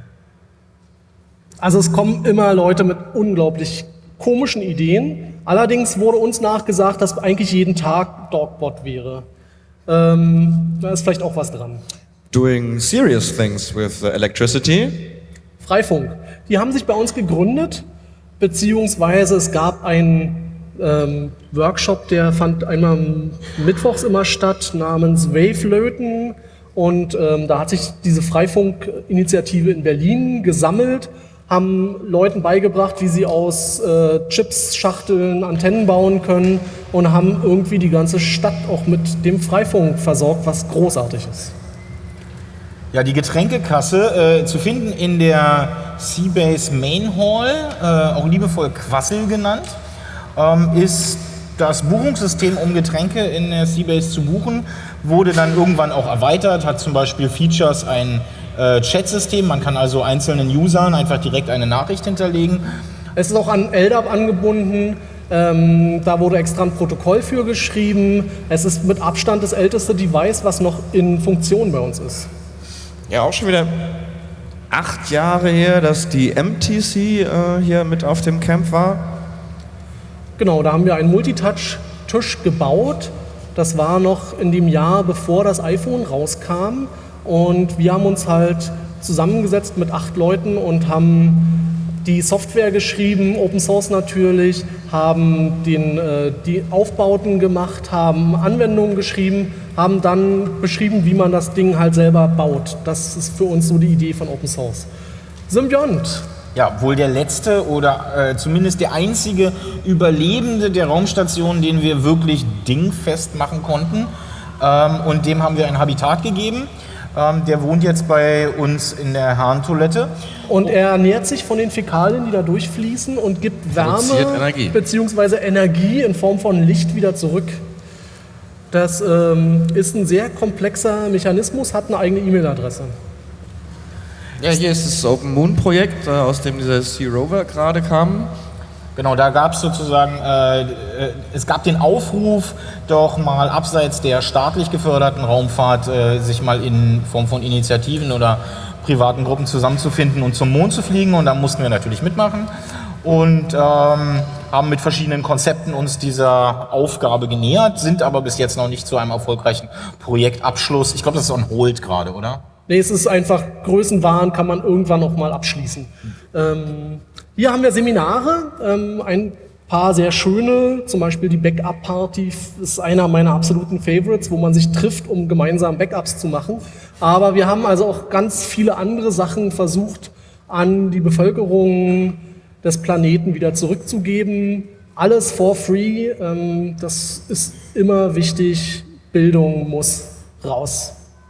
Also es kommen immer Leute mit unglaublich komischen Ideen. Allerdings wurde uns nachgesagt, dass eigentlich jeden Tag Dogbot wäre. Da ist vielleicht auch was dran. Doing serious things with electricity. Freifunk. Die haben sich bei uns gegründet, beziehungsweise es gab einen Workshop, der fand einmal mittwochs immer statt, namens Wavelöten. Und da hat sich diese Freifunk-Initiative in Berlin gesammelt, haben Leuten beigebracht, wie sie aus Chips-Schachteln Antennen bauen können und haben irgendwie die ganze Stadt auch mit dem Freifunk versorgt, was großartig ist. Ja, die Getränkekasse zu finden in der Seabase Main Hall, auch liebevoll Quassel genannt, ist das Buchungssystem, um Getränke in der Seabase zu buchen, wurde dann irgendwann auch erweitert, hat zum Beispiel Features ein Chat-System, man kann also einzelnen Usern einfach direkt eine Nachricht hinterlegen. Es ist auch an LDAP angebunden, da wurde extra ein Protokoll für geschrieben. Es ist mit Abstand das älteste Device, was noch in Funktion bei uns ist. Ja, auch schon wieder 8 Jahre her, dass die MTC hier mit auf dem Camp war. Genau, da haben wir einen Multitouch-Tisch gebaut. Das war noch in dem Jahr, bevor das iPhone rauskam. Und wir haben uns halt zusammengesetzt mit 8 Leuten und haben die Software geschrieben, Open Source natürlich, haben die Aufbauten gemacht, haben Anwendungen geschrieben, haben dann beschrieben, wie man das Ding halt selber baut. Das ist für uns so die Idee von Open Source. Symbiont. Ja, wohl der letzte oder zumindest der einzige Überlebende der Raumstation, den wir wirklich dingfest machen konnten. Und dem haben wir ein Habitat gegeben. Der wohnt jetzt bei uns in der Herrentoilette. Und er ernährt sich von den Fäkalien, die da durchfließen und gibt Wärme bzw. Energie in Form von Licht wieder zurück. Das ist ein sehr komplexer Mechanismus, hat eine eigene E-Mail-Adresse. Ja, hier ist das Open Moon Projekt, aus dem dieser Sea Rover gerade kam. Genau, da gab es sozusagen, es gab den Aufruf, doch mal abseits der staatlich geförderten Raumfahrt sich mal in Form von Initiativen oder privaten Gruppen zusammenzufinden und zum Mond zu fliegen. Und da mussten wir natürlich mitmachen und haben mit verschiedenen Konzepten uns dieser Aufgabe genähert, sind aber bis jetzt noch nicht zu einem erfolgreichen Projektabschluss. Ich glaube, das ist on hold gerade, oder? Nee, es ist einfach Größenwahn, kann man irgendwann noch mal abschließen. Hier haben wir Seminare, ein paar sehr schöne, zum Beispiel die Backup-Party ist einer meiner absoluten Favorites, wo man sich trifft, um gemeinsam Backups zu machen. Aber wir haben also auch ganz viele andere Sachen versucht, an die Bevölkerung des Planeten wieder zurückzugeben. Alles for free, das ist immer wichtig, Bildung muss raus.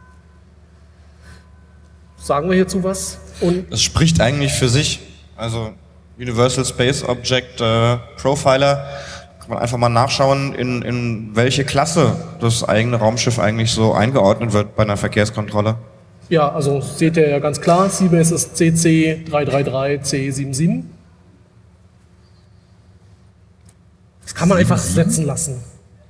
Sagen wir hierzu was? Und das spricht eigentlich für sich. Also Universal Space Object Profiler, kann man einfach mal nachschauen, in welche Klasse das eigene Raumschiff eigentlich so eingeordnet wird bei einer Verkehrskontrolle. Ja, also seht ihr ja ganz klar, Seabase ist CC 333C77. Das kann man einfach setzen lassen.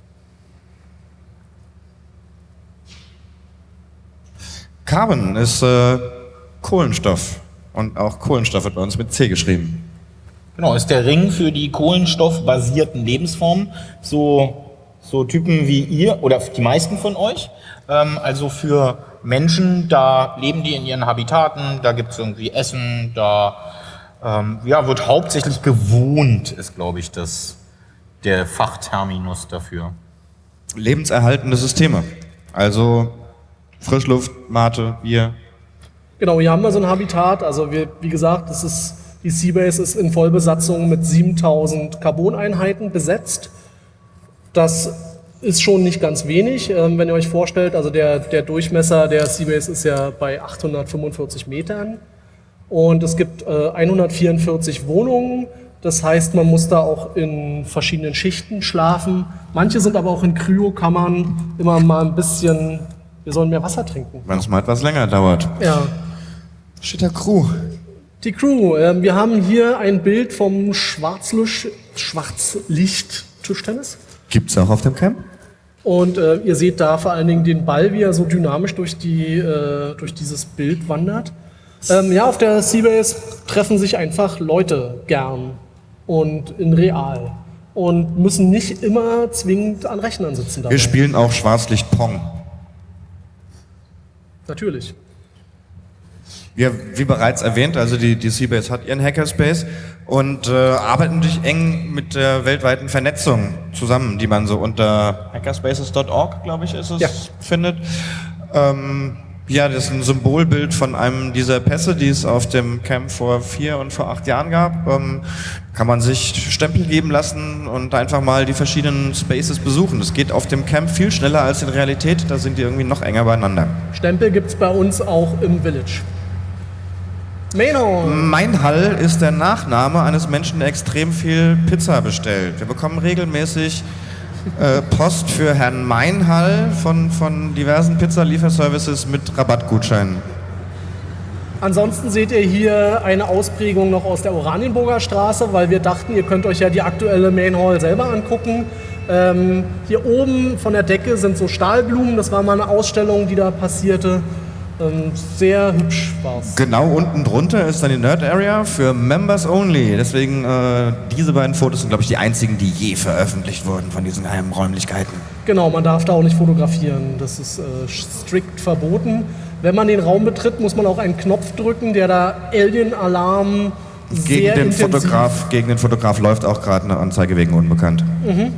Carbon ist Kohlenstoff. Und auch Kohlenstoff wird bei uns mit C geschrieben. Genau, ist der Ring für die kohlenstoffbasierten Lebensformen. So Typen wie ihr oder die meisten von euch. Also für Menschen, da leben die in ihren Habitaten, da gibt es irgendwie Essen, da wird hauptsächlich gewohnt, ist glaube ich der Fachterminus dafür. Lebenserhaltende Systeme. Also Frischluft, Mate, Bier. Genau, hier haben wir so ein Habitat. Also wie gesagt, die Seabase ist in Vollbesatzung mit 7000 Carboneinheiten besetzt. Das ist schon nicht ganz wenig, wenn ihr euch vorstellt. Also der Durchmesser der Seabase ist ja bei 845 Metern. Und es gibt 144 Wohnungen. Das heißt, man muss da auch in verschiedenen Schichten schlafen. Manche sind aber auch in Kryokammern immer mal ein bisschen... Wir sollen mehr Wasser trinken. Wenn es mal etwas länger dauert. Ja. Steht der Crew. Die Crew. Wir haben hier ein Bild vom Schwarzlicht-Tischtennis. Gibt's auch auf dem Camp? Und ihr seht da vor allen Dingen den Ball, wie er so dynamisch durch dieses Bild wandert. Auf der Seabase treffen sich einfach Leute gern und in real. Und müssen nicht immer zwingend an Rechnern sitzen dabei. Wir spielen auch Schwarzlicht-Pong. Natürlich. Ja, wie bereits erwähnt, also die Seabase hat ihren Hackerspace und arbeitet natürlich eng mit der weltweiten Vernetzung zusammen, die man so unter hackerspaces.org, glaube ich, ist es, findet. Das ist ein Symbolbild von einem dieser Pässe, die es auf dem Camp vor 4 und vor 8 Jahren gab. Kann man sich Stempel geben lassen und einfach mal die verschiedenen Spaces besuchen. Das geht auf dem Camp viel schneller als in Realität, da sind die irgendwie noch enger beieinander. Stempel gibt es bei uns auch im Village. Meinhall ist der Nachname eines Menschen, der extrem viel Pizza bestellt. Wir bekommen regelmäßig Post für Herrn Meinhall von diversen Pizzalieferservices mit Rabattgutscheinen. Ansonsten seht ihr hier eine Ausprägung noch aus der Oranienburger Straße, weil wir dachten, ihr könnt euch ja die aktuelle Main Hall selber angucken. Hier oben von der Decke sind so Stahlblumen, das war mal eine Ausstellung, die da passierte. Sehr hübsch war's. Genau unten drunter ist dann die Nerd Area für Members Only. Deswegen diese beiden Fotos sind, glaube ich, die einzigen, die je veröffentlicht wurden von diesen geheimen Räumlichkeiten. Genau, man darf da auch nicht fotografieren. Das ist strikt verboten. Wenn man den Raum betritt, muss man auch einen Knopf drücken, der da Alien-Alarm sehr intensiv... Gegen den Fotograf läuft auch gerade eine Anzeige wegen unbekannt. Mhm.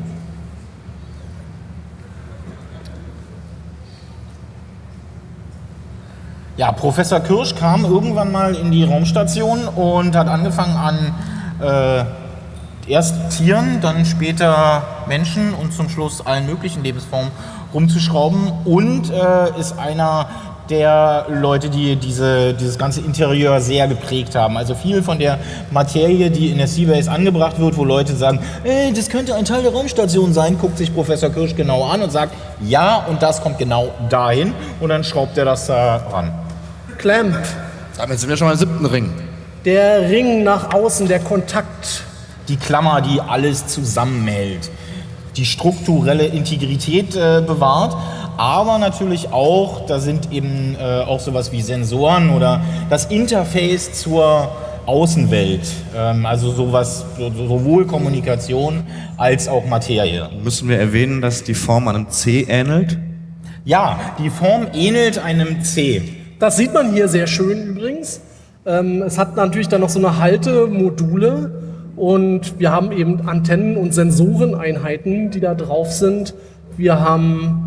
Ja, Professor Kirsch kam irgendwann mal in die Raumstation und hat angefangen an erst Tieren, dann später Menschen und zum Schluss allen möglichen Lebensformen rumzuschrauben und ist einer der Leute, die dieses ganze Interieur sehr geprägt haben. Also viel von der Materie, die in der Seabase angebracht wird, wo Leute sagen, ey, das könnte ein Teil der Raumstation sein, guckt sich Professor Kirsch genau an und sagt, ja, und das kommt genau dahin und dann schraubt er das da ran. Clamp. Damit sind wir schon mal im 7. Ring. Der Ring nach außen, der Kontakt. Die Klammer, die alles zusammenhält, die strukturelle Integrität bewahrt, aber natürlich auch, da sind eben auch sowas wie Sensoren oder das Interface zur Außenwelt, also sowas, sowohl Kommunikation als auch Materie. Müssen wir erwähnen, dass die Form einem C ähnelt? Ja, die Form ähnelt einem C. Das sieht man hier sehr schön übrigens. Es hat natürlich dann noch so eine Haltemodule und wir haben eben Antennen- und Sensoreneinheiten, die da drauf sind. Wir haben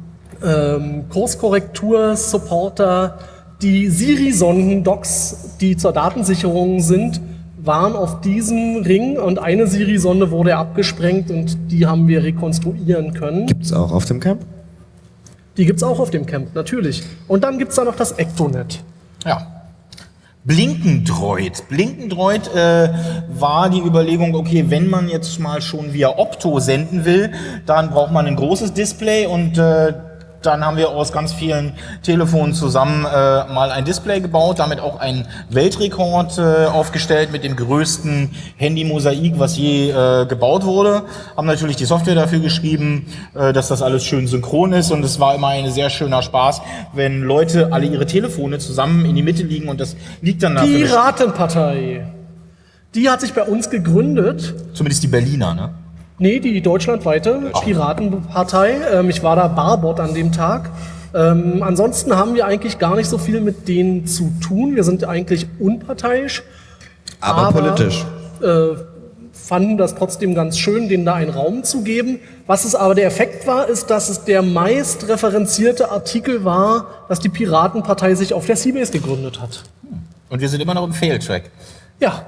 Kurskorrektur-Supporter, die Siri-Sonden-Docks, die zur Datensicherung sind, waren auf diesem Ring und eine Siri-Sonde wurde abgesprengt und die haben wir rekonstruieren können. Gibt's auch auf dem Camp? Die gibt's auch auf dem Camp, natürlich. Und dann gibt's da noch das Ectonet. Ja. Blinkendroid. Blinkendroid war die Überlegung, okay, wenn man jetzt mal schon via Opto senden will, dann braucht man ein großes Display und dann haben wir aus ganz vielen Telefonen zusammen mal ein Display gebaut, damit auch einen Weltrekord aufgestellt mit dem größten Handy-Mosaik, was je gebaut wurde. Haben natürlich die Software dafür geschrieben, dass das alles schön synchron ist und es war immer ein sehr schöner Spaß, wenn Leute alle ihre Telefone zusammen in die Mitte liegen und das liegt dann da. Die Piratenpartei, die hat sich bei uns gegründet. Zumindest die Berliner, ne? Nee, die deutschlandweite Piratenpartei. Ich war da Barbot an dem Tag. Ansonsten haben wir eigentlich gar nicht so viel mit denen zu tun. Wir sind eigentlich unparteiisch. Aber politisch. Fanden das trotzdem ganz schön, denen da einen Raum zu geben. Was es aber der Effekt war, ist, dass es der meist referenzierte Artikel war, dass die Piratenpartei sich auf der Seabase gegründet hat. Und wir sind immer noch im Fail-Track. Ja.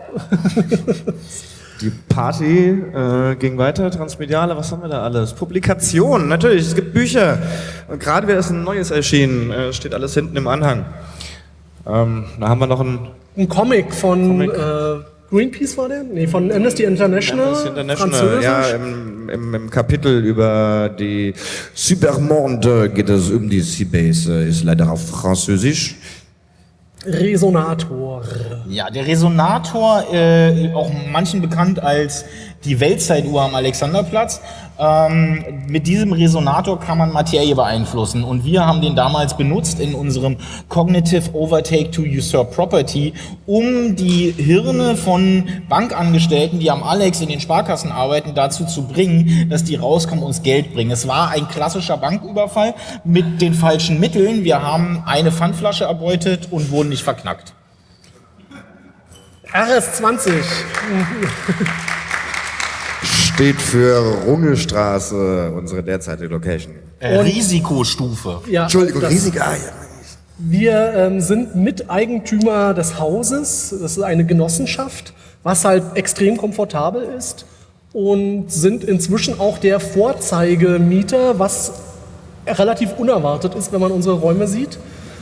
Die Party ging weiter, Transmediale, was haben wir da alles? Publikationen, natürlich, es gibt Bücher. Und gerade wäre es ein neues erschienen, steht alles hinten im Anhang. Da haben wir noch ein Comic von Greenpeace war der? Nee, von Amnesty International. Amnesty International, ja, im Kapitel über die Cybermonde geht es um die Seabase, ist leider auf Französisch. Resonator. Ja, der Resonator, auch manchen bekannt als die Weltzeituhr am Alexanderplatz. Mit diesem Resonator kann man Materie beeinflussen und wir haben den damals benutzt in unserem Cognitive Overtake to Usurp Property, um die Hirne von Bankangestellten, die am Alex in den Sparkassen arbeiten, dazu zu bringen, dass die rauskommen und uns Geld bringen. Es war ein klassischer Banküberfall mit den falschen Mitteln. Wir haben eine Pfandflasche erbeutet und wurden nicht verknackt. RS20. Steht für Rungestraße, unsere derzeitige Location. Risikostufe. Ja, Entschuldigung, Risiko. Wir sind Miteigentümer des Hauses. Das ist eine Genossenschaft, was halt extrem komfortabel ist und sind inzwischen auch der Vorzeigemieter, was relativ unerwartet ist, wenn man unsere Räume sieht.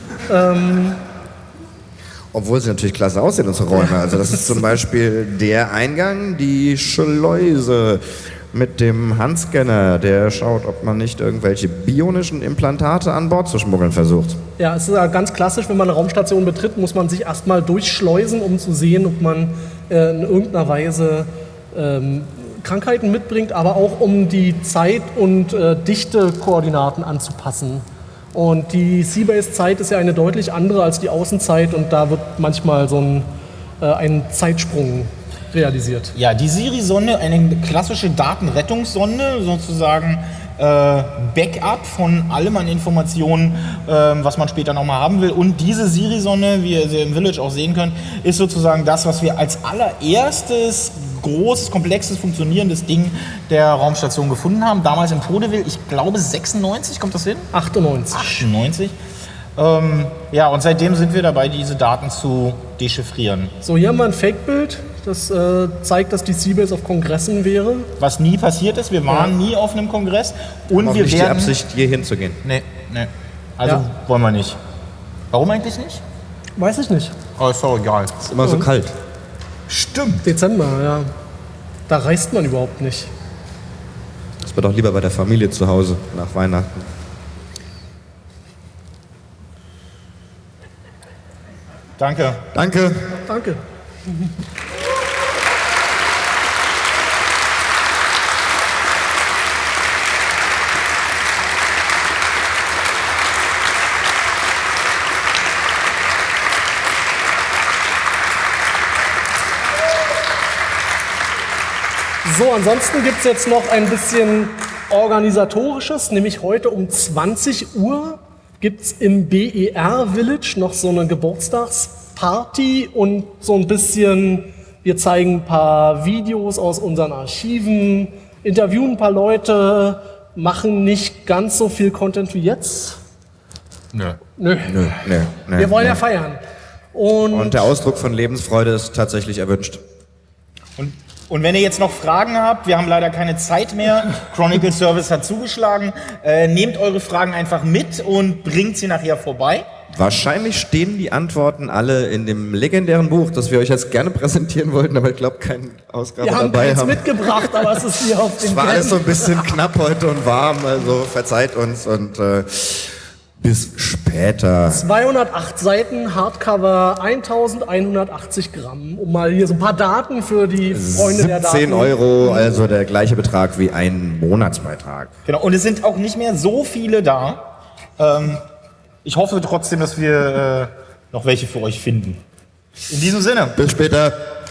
Obwohl sie natürlich klasse aussehen, unsere Räume. Also das ist zum Beispiel der Eingang, die Schleuse mit dem Handscanner, der schaut, ob man nicht irgendwelche bionischen Implantate an Bord zu schmuggeln versucht. Ja, es ist ja ganz klassisch, wenn man eine Raumstation betritt, muss man sich erstmal durchschleusen, um zu sehen, ob man in irgendeiner Weise Krankheiten mitbringt, aber auch um die Zeit- und Dichtekoordinaten anzupassen. Und die Seabase-Zeit ist ja eine deutlich andere als die Außenzeit und da wird manchmal so ein Zeitsprung realisiert. Ja, die Siri-Sonde, eine klassische Datenrettungssonde, sozusagen Backup von allem an Informationen, was man später nochmal haben will. Und diese Siri-Sonde, wie ihr sie im Village auch sehen könnt, ist sozusagen das, was wir als allererstes großes, komplexes, funktionierendes Ding der Raumstation gefunden haben. Damals in Podeville, ich glaube 96, kommt das hin? 98. 98. Ja, und seitdem sind wir dabei, diese Daten zu dechiffrieren. So, hier haben wir ein Fake-Bild, das zeigt, dass die Seabase auf Kongressen wäre. Was nie passiert ist, wir waren nie auf einem Kongress. Und Auch wir nicht werden... die Absicht, hier hinzugehen. Nee. Also wollen wir nicht. Warum eigentlich nicht? Weiß ich nicht. Oh, ist doch egal. Ist immer so kalt. Stimmt. Dezember, ja. Da reist man überhaupt nicht. Das war doch lieber bei der Familie zu Hause nach Weihnachten. Danke. Danke. Danke. So, ansonsten gibt es jetzt noch ein bisschen Organisatorisches, nämlich heute um 20 Uhr gibt es im BER Village noch so eine Geburtstagsparty und so ein bisschen, wir zeigen ein paar Videos aus unseren Archiven, interviewen ein paar Leute, machen nicht ganz so viel Content wie jetzt. Nö. Nö. Wir wollen ja feiern. Und der Ausdruck von Lebensfreude ist tatsächlich erwünscht. Und wenn ihr jetzt noch Fragen habt, wir haben leider keine Zeit mehr, Chronicle Service hat zugeschlagen, nehmt eure Fragen einfach mit und bringt sie nachher vorbei. Wahrscheinlich stehen die Antworten alle in dem legendären Buch, das wir euch jetzt gerne präsentieren wollten, aber ich glaube, keine Ausgabe Wir haben dabei keins haben. mitgebracht, aber es ist hier auf dem Es war alles so ein bisschen knapp heute und warm, also verzeiht uns und bis später. 208 Seiten, Hardcover, 1180 Gramm, um mal hier so ein paar Daten für die Freunde der Daten. 17 Euro, also der gleiche Betrag wie ein Monatsbeitrag. Genau, und es sind auch nicht mehr so viele da. Ich hoffe trotzdem, dass wir noch welche für euch finden. In diesem Sinne. Bis später.